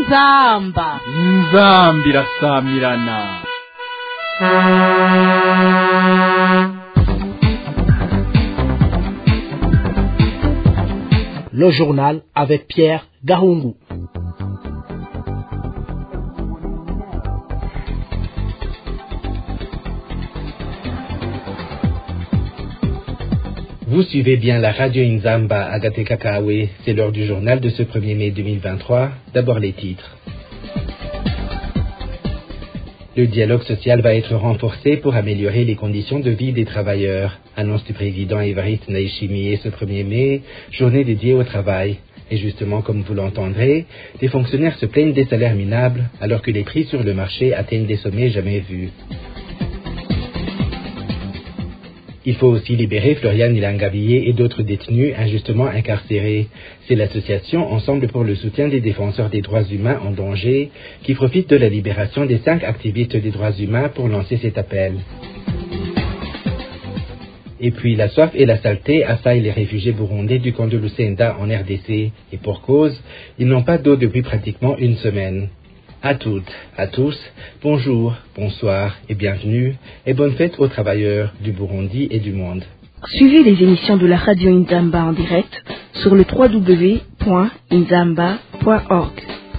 inzamba irasamirana. Le journal avec Pierre Gahungu. Vous suivez bien la radio Inzamba à Gatekakawe, c'est l'heure du journal de ce 1er mai 2023. D'abord les titres. Le dialogue social va être renforcé pour améliorer les conditions de vie des travailleurs, annonce du président Évariste Ndayishimiye ce 1er mai, journée dédiée au travail. Et justement, comme vous l'entendrez, les fonctionnaires se plaignent des salaires minables alors que les prix sur le marché atteignent des sommets jamais vus. Il faut aussi libérer Florian Ilangabillé et d'autres détenus injustement incarcérés. C'est l'association Ensemble pour le soutien des défenseurs des droits humains en danger qui profite de la libération des 5 activistes des droits humains pour lancer cet appel. Et puis la soif et la saleté assaillent les réfugiés burundais du camp de Lusenda en RDC. Et pour cause, ils n'ont pas d'eau depuis pratiquement une semaine. À toutes, à tous, bonjour, bonsoir et bienvenue et bonne fête aux travailleurs du Burundi et du monde. Suivez les émissions de la radio Inzamba en direct sur le www.inzamba.org.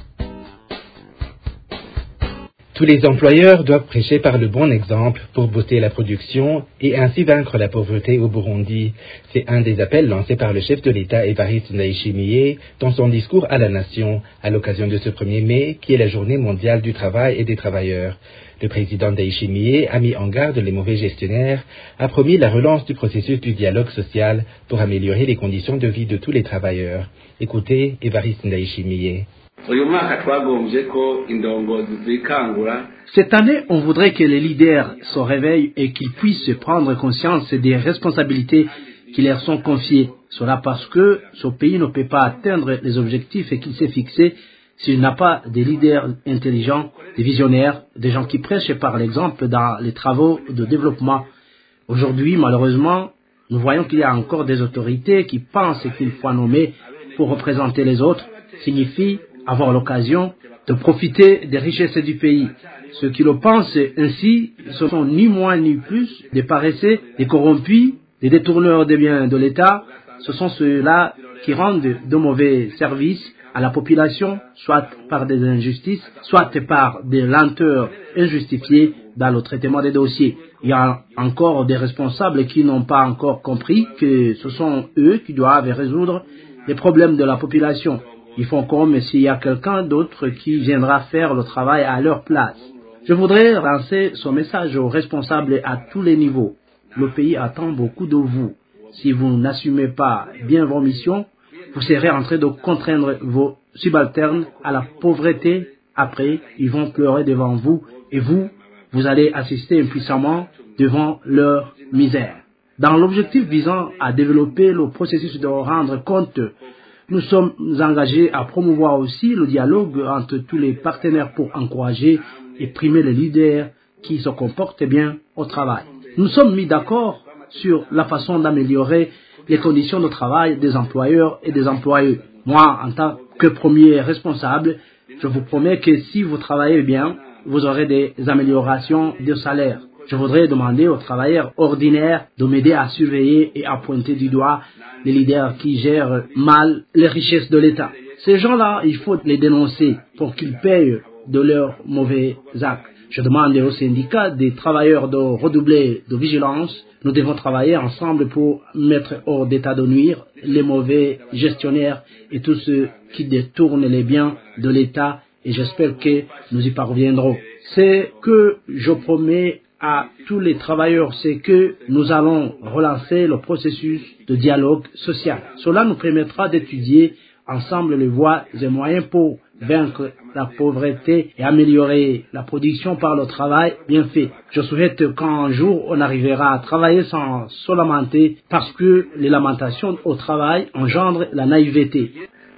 Tous les employeurs doivent prêcher par le bon exemple pour booster la production et ainsi vaincre la pauvreté au Burundi. C'est un des appels lancés par le chef de l'État Évariste Ndayishimiye dans son discours à la nation à l'occasion de ce 1er mai qui est la journée mondiale du travail et des travailleurs. Le président Ndayishimiye a mis en garde les mauvais gestionnaires, a promis la relance du processus du dialogue social pour améliorer les conditions de vie de tous les travailleurs. Écoutez Évariste Ndayishimiye. Cette année, on voudrait que les leaders se réveillent et qu'ils puissent prendre conscience des responsabilités qui leur sont confiées. Cela parce que ce pays ne peut pas atteindre les objectifs qu'il s'est fixés s'il n'a pas des leaders intelligents, des visionnaires, des gens qui prêchent par l'exemple dans les travaux de développement. Aujourd'hui, malheureusement, nous voyons qu'il y a encore des autorités qui pensent qu'il faut nommer pour représenter les autres, signifie avoir l'occasion de profiter des richesses du pays. Ceux qui le pensent ainsi, ce sont ni moins ni plus des paresseux, des corrompus, des détourneurs des biens de l'État. Ce sont ceux-là qui rendent de mauvais services à la population, soit par des injustices, soit par des lenteurs injustifiées dans le traitement des dossiers. Il y a encore des responsables qui n'ont pas encore compris que ce sont eux qui doivent résoudre les problèmes de la population. Ils font comme s'il y a quelqu'un d'autre qui viendra faire le travail à leur place. Je voudrais lancer ce message aux responsables à tous les niveaux. Le pays attend beaucoup de vous. Si vous n'assumez pas bien vos missions, vous serez en train de contraindre vos subalternes à la pauvreté. Après, ils vont pleurer devant vous et vous allez assister impuissamment devant leur misère. Dans l'objectif visant à développer le processus de rendre compte, nous sommes engagés à promouvoir aussi le dialogue entre tous les partenaires pour encourager et primer les leaders qui se comportent bien au travail. Nous sommes mis d'accord sur la façon d'améliorer les conditions de travail des employeurs et des employés. Moi, en tant que premier responsable, je vous promets que si vous travaillez bien, vous aurez des améliorations de salaire. Je voudrais demander aux travailleurs ordinaires de m'aider à surveiller et à pointer du doigt les leaders qui gèrent mal les richesses de l'État. Ces gens-là, il faut les dénoncer pour qu'ils payent de leurs mauvais actes. Je demande aux syndicats des travailleurs de redoubler de vigilance. Nous devons travailler ensemble pour mettre hors d'état de nuire les mauvais gestionnaires et tous ceux qui détournent les biens de l'État et j'espère que nous y parviendrons. C'est que je promets à tous les travailleurs, c'est que nous allons relancer le processus de dialogue social. Cela nous permettra d'étudier ensemble les voies et moyens pour vaincre la pauvreté et améliorer la production par le travail bien fait. Je souhaite qu'un jour on arrivera à travailler sans se lamenter parce que les lamentations au travail engendrent la naïveté.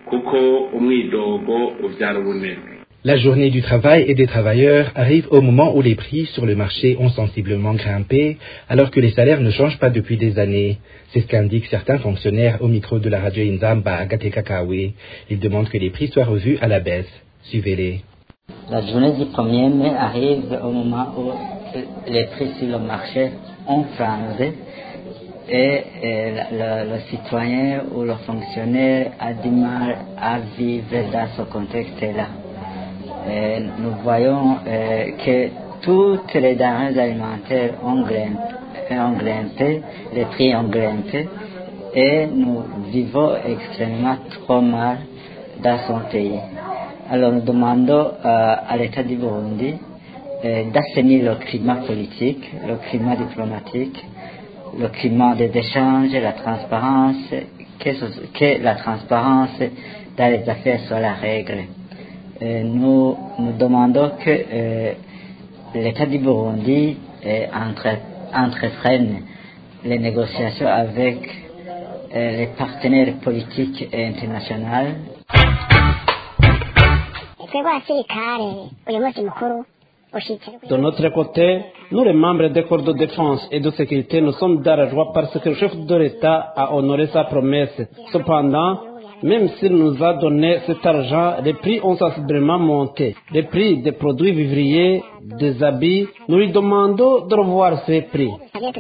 La journée du travail et des travailleurs arrive au moment où les prix sur le marché ont sensiblement grimpé, alors que les salaires ne changent pas depuis des années. C'est ce qu'indiquent certains fonctionnaires au micro de la radio Inzamba à Gatekakawe. Ils demandent que les prix soient revus à la baisse. Suivez-les. La journée du 1er mai arrive au moment où les prix sur le marché ont flambé et le citoyen ou le fonctionnaire a du mal à vivre dans ce contexte-là. Nous voyons que toutes les denrées alimentaires ont grimpé, les prix ont grimpé et nous vivons extrêmement trop mal dans son pays. Alors nous demandons à l'État du Burundi d'assainir le climat politique, le climat diplomatique, le climat des échanges, la transparence, que la transparence dans les affaires soit la règle. Nous demandons que l'État du Burundi entreprenne les négociations avec les partenaires politiques et internationaux. De notre côté, nous les membres des corps de défense et de sécurité, nous sommes dans la joie parce que le chef de l'État a honoré sa promesse. Cependant, même s'il nous a donné cet argent, les prix ont sensiblement monté. Les prix des produits vivriers, des habits, nous lui demandons de revoir ces prix.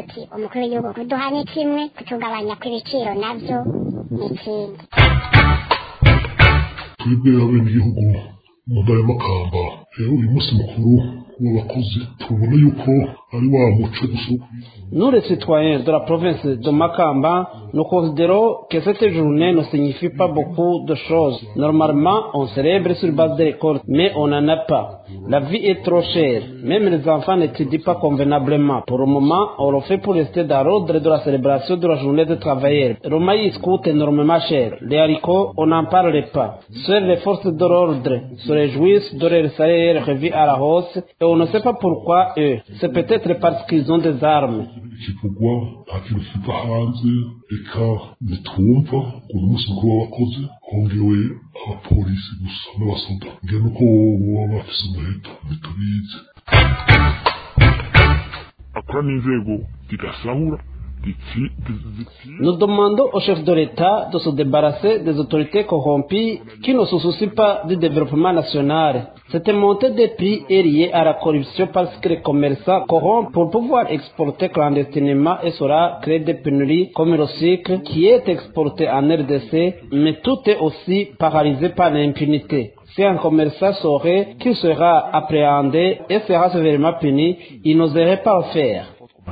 Mugaya Makamba uyu munsi mukuru w'abakozi tubona yuko ari wa muco gusa. Nous les citoyens de la province de Makamba, nous considérons que cette journée ne signifie pas beaucoup de choses. Normalement, on célèbre sur base de récolte, mais on n'en a pas. La vie est trop chère. Même les enfants n'étudient pas convenablement. Pour le moment, on le fait pour rester dans l'ordre de la célébration de la journée des travailleurs. Le maïs coûte énormément cher. Les haricots, on n'en parle pas. Seules les forces de l'ordre se réjouissent de leur salaire revu à la hausse et on ne sait pas pourquoi eux. C'est peut-être parce qu'ils ont des armes. Ikivugwa nta kintu kiva hanze reka nitumva uyu munsi mukuru w'abakozi hongewe abapolisi gusa n'abasoda ngira nuko baba bafise umuheto ntitubizi akora n'inzego zigasahura. Nous demandons au chef de l'État de se débarrasser des autorités corrompues qui ne se soucient pas du développement national. Cette montée des prix est liée à la corruption parce que les commerçants corrompent pour pouvoir exporter clandestinement et cela crée des pénuries comme le sucre qui est exporté en RDC, mais tout est aussi paralysé par l'impunité. Si un commerçant saurait qu'il sera appréhendé et sera sévèrement puni, il n'oserait pas le faire.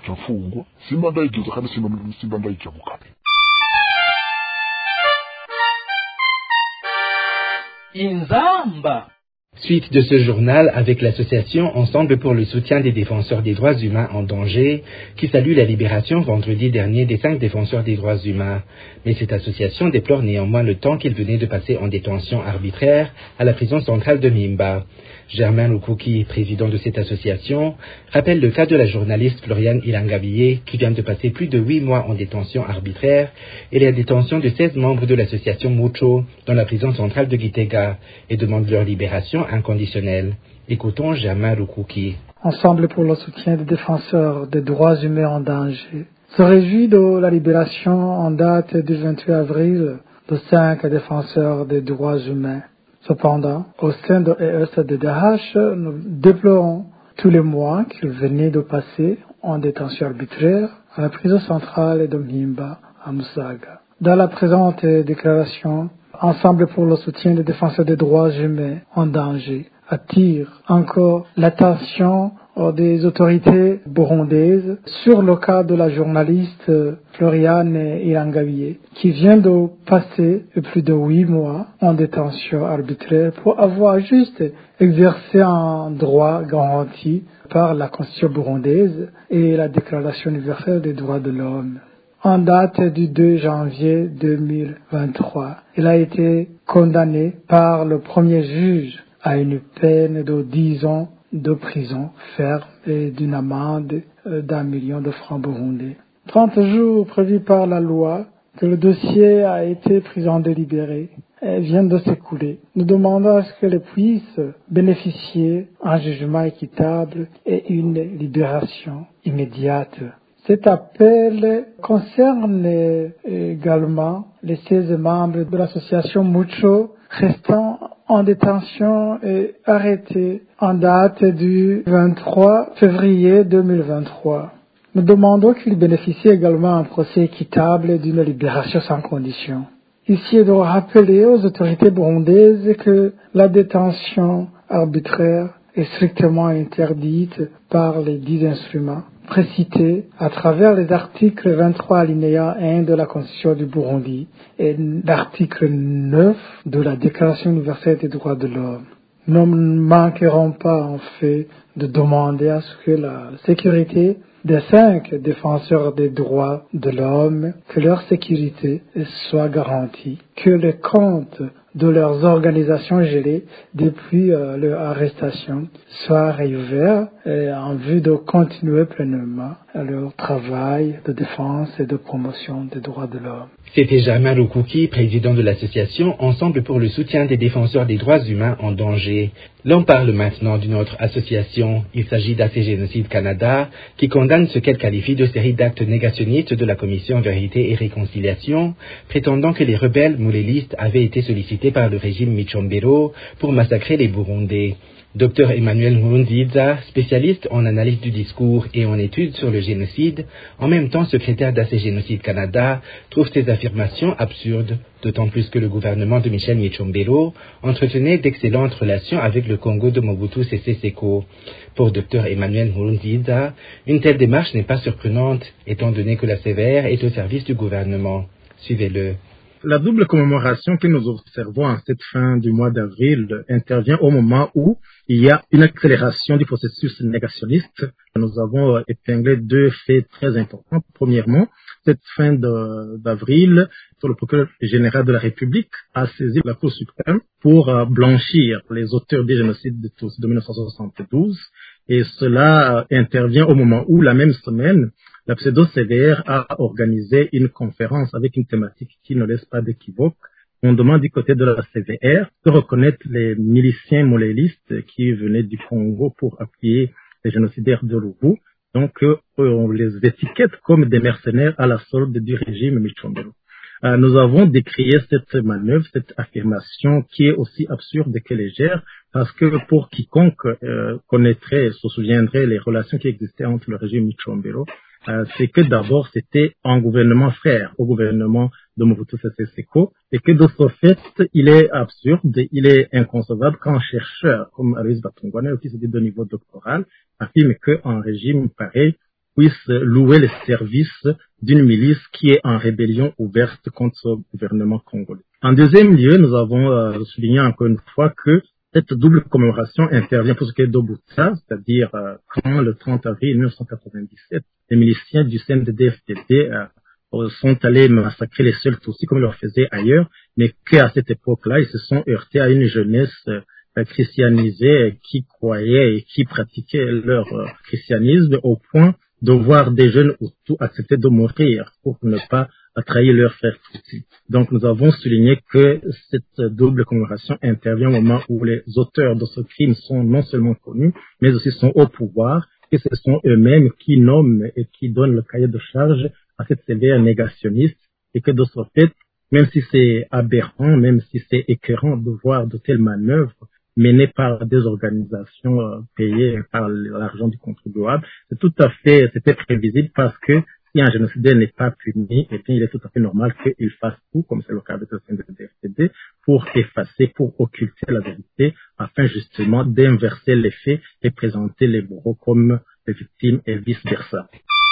Inzamba. Suite de ce journal avec l'association Ensemble pour le soutien des défenseurs des droits humains en danger, qui salue la libération vendredi dernier des 5 défenseurs des droits humains. Mais cette association déplore néanmoins le temps qu'ils venaient de passer en détention arbitraire à la prison centrale de Mimba. Germain Lukuki, président de cette association, rappelle le cas de la journaliste Floriane Ilangabiye qui vient de passer plus de 8 mois en détention arbitraire et la détention de 16 membres de l'association Mucho dans la prison centrale de Gitega et demande leur libération inconditionnelle. Écoutons Germain Lukuki. Ensemble pour le soutien des défenseurs des droits humains en danger se réjouit de la libération en date du 28 avril de 5 défenseurs des droits humains. Cependant, au sein de ESDDH, nous déplorons tous les mois qu'ils venaient de passer en détention arbitraire à la prison centrale de Mimba, à Musaga. Dans la présente déclaration, Ensemble pour le soutien des défenseurs des droits humains en danger attire encore l'attention des autorités burundaises sur le cas de la journaliste Floriane Ilangabiye qui vient de passer plus de 8 mois en détention arbitraire pour avoir juste exercé un droit garanti par la Constitution burundaise et la Déclaration universelle des droits de l'homme. En date du 2 janvier 2023, elle a été condamnée par le premier juge à une peine de 10 ans de prison ferme et d'une amende d'1 million de francs burundais. 30 jours prévus par la loi que le dossier a été pris en délibéré viennent de s'écouler. Nous demandons à ce qu'elle puisse bénéficier d'un jugement équitable et une libération immédiate. Cet appel concerne également les 16 membres de l'association Mucho restant en détention et arrêtés en date du 23 février 2023. Nous demandons qu'ils bénéficient également d'un procès équitable et d'une libération sans condition. Ici, je dois rappeler aux autorités burundaises que la détention arbitraire est strictement interdite par les 10 instruments précités à travers les articles 23 alinéa 1 de la Constitution du Burundi et l'article 9 de la Déclaration universelle des droits de l'homme. Nous ne manquerons pas en fait de demander à ce que la sécurité des 5 défenseurs des droits de l'homme, que leur sécurité soit garantie, que les comptes de leurs organisations gelées depuis leur arrestation soient réouverts en vue de continuer pleinement leur travail de défense et de promotion des droits de l'homme. C'était Germain Rukuki, président de l'association Ensemble pour le soutien des défenseurs des droits humains en danger. L'on parle maintenant d'une autre association. Il s'agit d'AC Génocide Canada, qui condamne ce qu'elle qualifie de série d'actes négationnistes de la Commission Vérité et Réconciliation, prétendant que les rebelles moulélistes avaient été sollicités par le régime Michombero pour massacrer les Burundais. Dr Emmanuel Nkurunziza, spécialiste en analyse du discours et en études sur le génocide, en même temps secrétaire d'AC Génocide Canada, trouve ces affirmations absurdes, d'autant plus que le gouvernement de Michel Michombero entretenait d'excellentes relations avec le Congo de Mobutu Sese Seko. Pour Dr Emmanuel Nkurunziza, une telle démarche n'est pas surprenante, étant donné que la CVR est au service du gouvernement. Suivez-le. La double commémoration que nous observons en cette fin du mois d'avril intervient au moment où il y a une accélération du processus négationniste. Nous avons épinglé 2 faits très importants. Premièrement, cette fin d'avril, le procureur général de la République a saisi la Cour suprême pour blanchir les auteurs des génocides de Tutsis de 1972. Et cela intervient au moment où, la même semaine, la pseudo-CVR a organisé une conférence avec une thématique qui ne laisse pas d'équivoque. On demande du côté de la CVR de reconnaître les miliciens molélistes qui venaient du Congo pour appuyer les génocidaires de Ruvu. Donc, on les étiquette comme des mercenaires à la solde du régime Michombero. Nous avons décrié cette manœuvre, cette affirmation qui est aussi absurde que légère, parce que pour quiconque connaîtrait, se souviendrait les relations qui existaient entre le régime Michombero, c'est que d'abord c'était un gouvernement frère au gouvernement de Mobutu Sese Seko, et que de ce fait, il est absurde, il est inconcevable qu'un chercheur comme Aloys Batungwana, qui se dit de niveau doctoral, affirme qu'un régime pareil puisse louer les services d'une milice qui est en rébellion ouverte contre ce gouvernement congolais. En deuxième lieu, nous avons souligné encore une fois que cette double commémoration intervient pour ce qui est d'Obuta, c'est-à-dire quand le 30 avril 1997, les miliciens du CNDD-FDD sont allés massacrer les seuls Tutsis comme ils le faisaient ailleurs, mais qu'à cette époque-là, ils se sont heurtés à une jeunesse christianisée qui croyait et qui pratiquait leur christianisme au point de voir des jeunes Hutus accepter de mourir pour ne pas trahir leurs frères Tutsis. Donc nous avons souligné que cette double commémoration intervient au moment où les auteurs de ce crime sont non seulement connus, mais aussi sont au pouvoir, et ce sont eux-mêmes qui nomment et qui donnent le cahier de charge à cette CVR négationniste, et que de ce fait, même si c'est aberrant, même si c'est écœurant de voir de telles manœuvres menées par des organisations payées par l'argent du contribuable, c'était prévisible parce que si un génocidaire n'est pas puni, et bien il est tout à fait normal qu'il fasse tout, comme c'est le cas avec le CNDD-FDD, pour effacer, pour occulter la vérité, afin justement d'inverser les faits et présenter les bourreaux comme les victimes et vice-versa.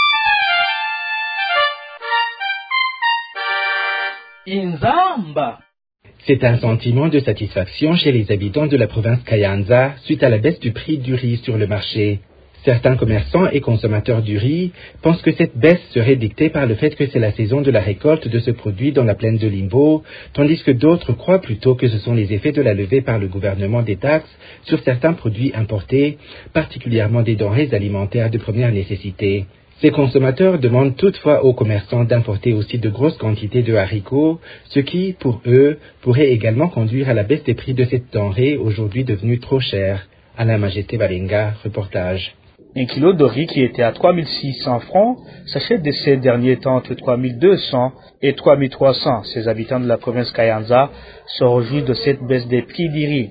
Inzamba. C'est un sentiment de satisfaction chez les habitants de la province Kayanza suite à la baisse du prix du riz sur le marché. Certains commerçants et consommateurs du riz pensent que cette baisse serait dictée par le fait que c'est la saison de la récolte de ce produit dans la plaine de Limbo, tandis que d'autres croient plutôt que ce sont les effets de la levée par le gouvernement des taxes sur certains produits importés, particulièrement des denrées alimentaires de première nécessité. Ces consommateurs demandent toutefois aux commerçants d'importer aussi de grosses quantités de haricots, ce qui, pour eux, pourrait également conduire à la baisse des prix de cette denrée aujourd'hui devenue trop chère. Alain Majesté Balenga, reportage. Un kilo de riz qui était à 3600 francs s'achète de ces derniers temps entre 3200 et 3300. Ces habitants de la province Kayanza se réjouissent de cette baisse des prix du riz.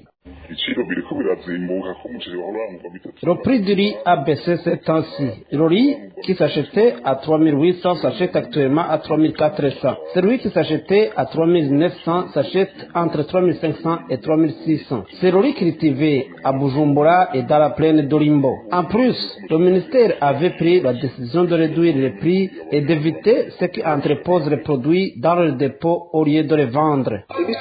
Le prix du riz a baissé ces temps-ci. Le riz qui s'achetait à 3800 s'achète actuellement à 3400. Celui qui s'achetait à 3900 s'achète entre 3500 et 3600. C'est le riz cultivé à Bujumbura et dans la plaine d'Olimbo. En plus, le ministère avait pris la décision de réduire les prix et d'éviter ceux qui entreposent les produits dans le dépôt au lieu de les vendre.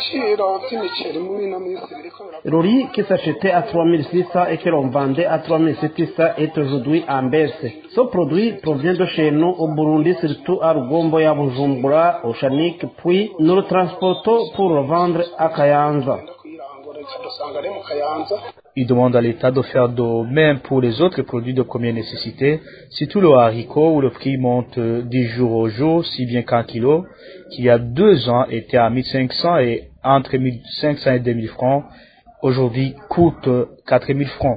Le riz qui s'achetait à 3600 et que l'on vendait à 3700 est aujourd'hui en baisse. Ce produit provient de chez nous au Burundi, surtout à Rugombo et à Bujumbura, au Chanik, puis nous le transportons pour le vendre à Kayanza. Il demande à l'État de faire de même pour les autres produits de première nécessité, surtout le haricot où le prix monte du jour au jour, si bien qu'un kilo, qui il y a 2 ans était à 1500 et entre 1500 et 2000 francs, aujourd'hui coûte 4000 francs.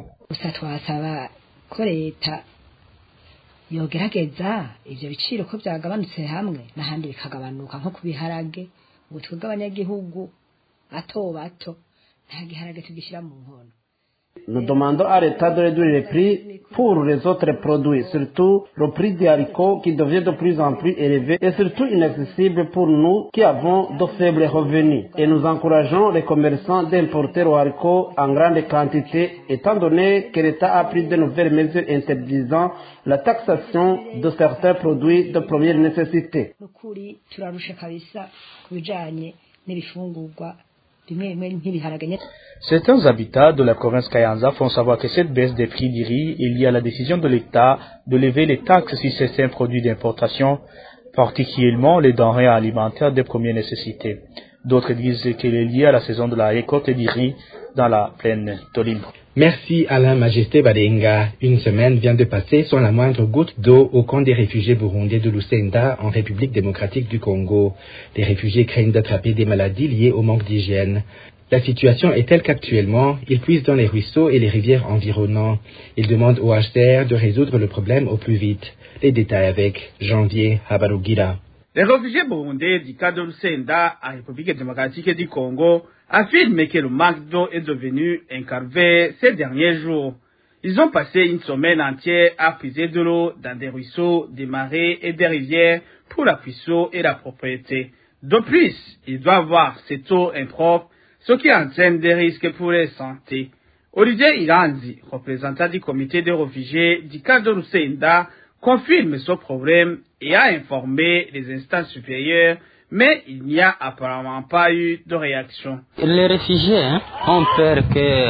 yogerageza ivyo biciro ko byagabanutse hamwe n'ahandi bikagabanuka nko kubiharage ubutwe bw'abanyagihugu bato nta giharage tugishira mu nkono. Nous demandons à l'État de réduire les prix pour les autres produits, surtout le prix des haricots qui devient de plus en plus élevé et surtout inaccessible pour nous qui avons de faibles revenus. Et nous encourageons les commerçants d'importer le haricot en grande quantité, étant donné que l'État a pris de nouvelles mesures interdisant la taxation de certains produits de première nécessité. Certains habitants de la province Kayanza font savoir que cette baisse des prix du riz est liée à la décision de l'État de lever les taxes sur certains produits d'importation, particulièrement les denrées alimentaires de première nécessité. D'autres disent qu'elle est liée à la saison de la récolte du riz dans la plaine d'Olimbo. Merci Alain Majesté Badenga. Une semaine vient de passer sans la moindre goutte d'eau au camp des réfugiés burundais de Lusenda en République démocratique du Congo. Les réfugiés craignent d'attraper des maladies liées au manque d'hygiène. La situation est telle qu'actuellement, ils puisent dans les ruisseaux et les rivières environnants. Ils demandent au HCR de résoudre le problème au plus vite. Les détails avec Janvier Habarugira. Les réfugiés burundais du cas de Lusenda en République démocratique du Congo affirment que le manque d'eau est devenu un calvaire ces derniers jours. Ils ont passé une semaine entière à puiser de l'eau dans des ruisseaux, des marais et des rivières pour la cuisson et la propriété. De plus, ils doivent voir cette eau impropre, ce qui entraîne des risques pour leur santé. Olivier Iranzi, représentant du comité des réfugiés du cas de Lusenda, confirme ce problème et a informé les instances supérieures, mais il n'y a apparemment pas eu de réaction. Les réfugiés ont peur que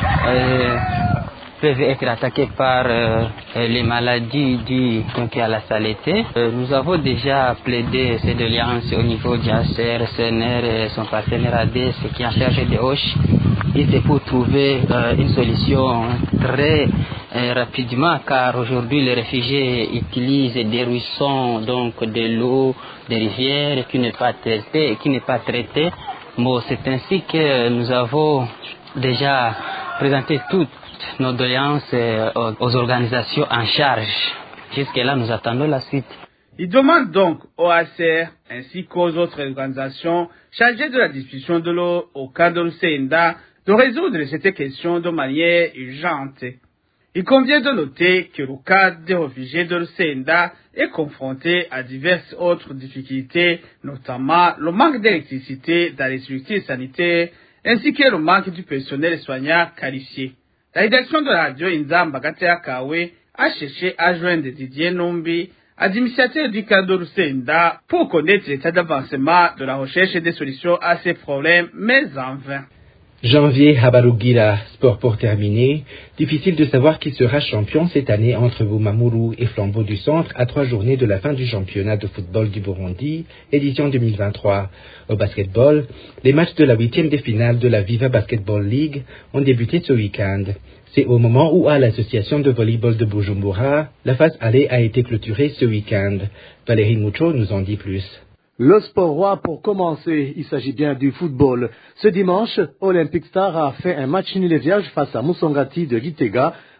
peuvent être attaqués par les maladies dues à la saleté. Nous avons déjà plaidé cette alliance au niveau du HCR, CNR et son partenaire ADS qui est en charge des Hoches. Et c'est pour trouver une solution très rapidement, car aujourd'hui les réfugiés utilisent des ruisseaux, donc de l'eau, des rivières qui n'est pas traitée, Bon, c'est ainsi que nous avons déjà présenté toutes nos doléances aux organisations en charge. Jusque-là, nous attendons la suite. Il demande donc au HCR ainsi qu'aux autres organisations chargées de la distribution de l'eau au cas de Lusenda de résoudre cette question de manière urgente. Il convient de noter que le cas des réfugiés de Lusenda est confronté à diverses autres difficultés, notamment le manque d'électricité dans les structures sanitaires ainsi que le manque du personnel soignant qualifié. La rédaction de la radio Inzamba Gatea Kawe a cherché à joindre Didier Numbi, administrateur du cas de Lusenda, pour connaître l'état d'avancement de la recherche des solutions à ces problèmes, mais en vain. Janvier Habarugira, sport pour terminer. Difficile de savoir qui sera champion cette année entre Bumamuru et Flambeau du Centre à 3 journées de la fin du championnat de football du Burundi, édition 2023. Au basketball, les matchs de la 8e de finale de la Viva Basketball League ont débuté ce week-end. C'est au moment où à l'association de volleyball de Bujumbura, la phase aller a été clôturée ce week-end. Valérie Moucho nous en dit plus. Le sport roi pour commencer, il s'agit bien du football. Ce dimanche, Olympic Star a fait un match nul et vierge face à Musongati de Gitega.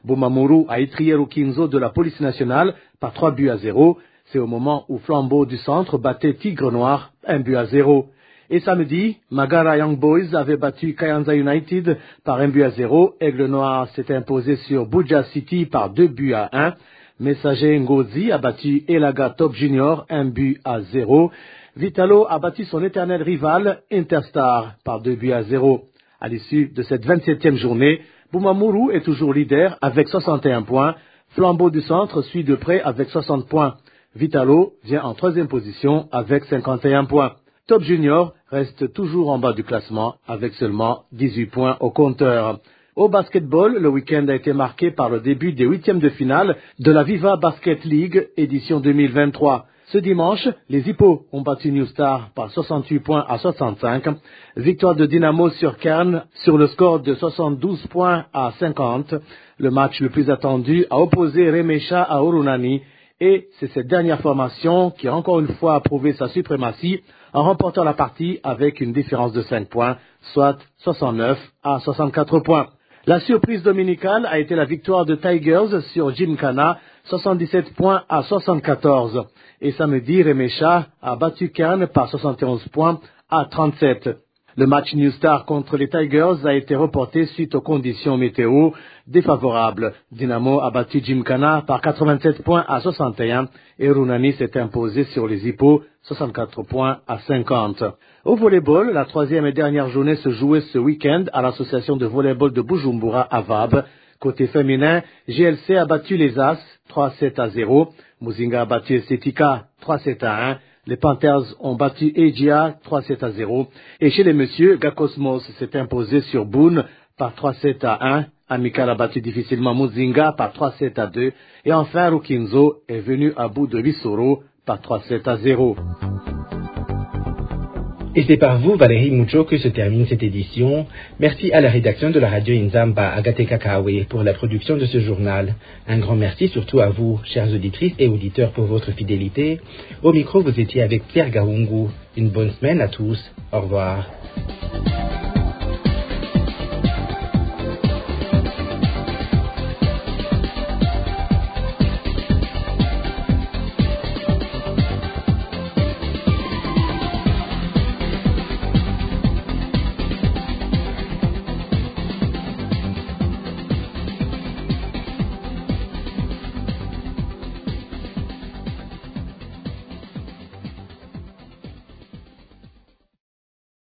Bumamuru a étrié Rukinzo de la police nationale par 3-0. C'est au moment où Flambeau du Centre battait Tigre Noir 1-0. Et samedi, Magara Young Boys avait battu Kayanza United par 1-0. Aigle Noir s'est imposé sur Buja City par 2-1. Messager Ngozi a battu Elaga Top Junior 1-0. Vitalo a battu son éternel rival Interstar par 2-0. À l'issue de cette 27e journée, Bumamuru est toujours leader avec 61 points. Flambeau du Centre suit de près avec 60 points. Vitalo vient en 3e position avec 51 points. Top Junior reste toujours en bas du classement avec seulement 18 points au compteur. Au basketball, le week-end a été marqué par le début des 8e de finale de la Viva Basket League édition 2023. Ce dimanche, les Hippos ont battu New Star par 68 points à 65. Victoire de Dynamo sur Cairns sur le score de 72 points à 50. Le match le plus attendu a opposé Remesha à Orunani et c'est cette dernière formation qui a encore une fois prouvé sa suprématie en remportant la partie avec une différence de 5 points, soit 69 à 64 points. La surprise dominicale a été la victoire de Tigers sur Gymkhana, 77 points à 74. Et samedi, Remesha a battu Cairns par 71 points à 37. Le match New Star contre les Tigers a été reporté suite aux conditions météo défavorables. Dynamo a battu Gymkhana par 87 points à 61 et Runani s'est imposé sur les Hippos 64 points à 50. Au volleyball, la 3e et dernière journée se jouait ce week-end à l'association de volleyball de Bujumbura à Vab. Côté féminin, GLC a battu les As 3-7-0, Muzinga a battu Estetika 3-7-1, les Panthers ont battu Ejia 3-7-0 et chez les messieurs, Gakosmos s'est imposé sur Boone par 3-7-1, Amical a battu difficilement Muzinga par 3-7-2 et enfin Rukinzo est venu à bout de Lissoro par 3-7-0. Et c'est par vous, Valérie Mucho, que se termine cette édition. Merci à la rédaction de la radio Inzamba, Agathe Kakawe, pour la production de ce journal. Un grand merci surtout à vous, chères auditrices et auditeurs, pour votre fidélité. Au micro, vous étiez avec Pierre Gaoungu. Une bonne semaine à tous. Au revoir.